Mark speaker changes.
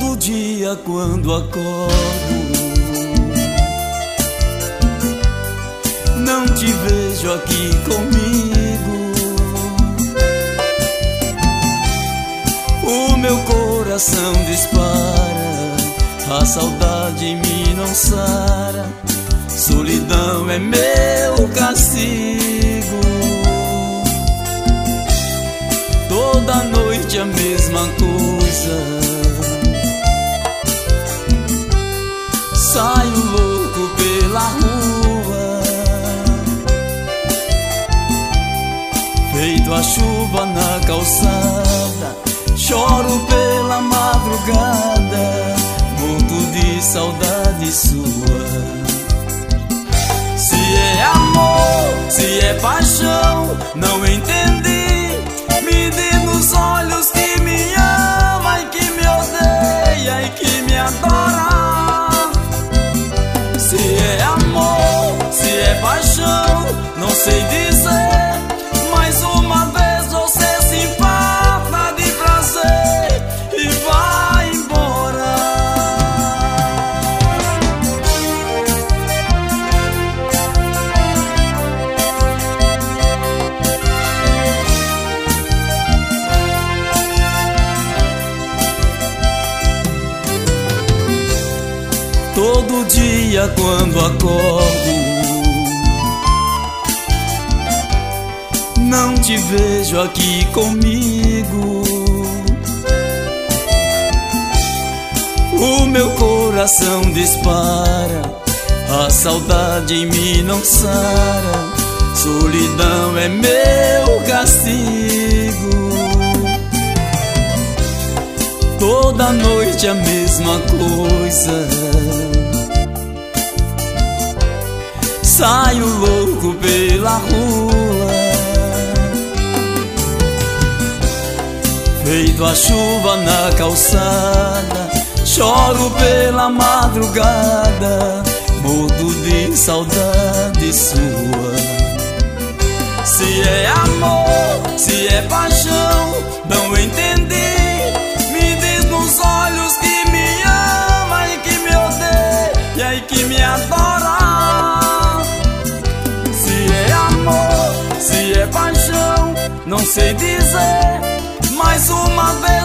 Speaker 1: Todo dia quando acordo, não te vejo aqui comigo. O meu coração dispara, a saudade em mim não sara. Solidão é meu castigo. Toda noite a mesma coisa, saio louco pela rua, feito a chuva na calçada. Choro pela madrugada, morto de saudade sua. Se é amor, se é paixão, não entendi. Me diz nos olhos que me ama e que me odeia e que me adora. Se é amor, se é paixão, não sei dizer. Mais uma vez você se empata de prazer e vai embora. Todo dia quando acordo, não te vejo aqui comigo. O meu coração dispara, a saudade em mim não sara. Solidão é meu castigo. Toda noite a mesma coisa, saio louco pela rua, feito a chuva na calçada. Choro pela madrugada, morto de saudade sua. Se é amor, se é paixão, não entendi. Me diz nos olhos que me ama e que me odeia e que me adora. Se é amor, se é paixão, não sei dizer. Mais uma vez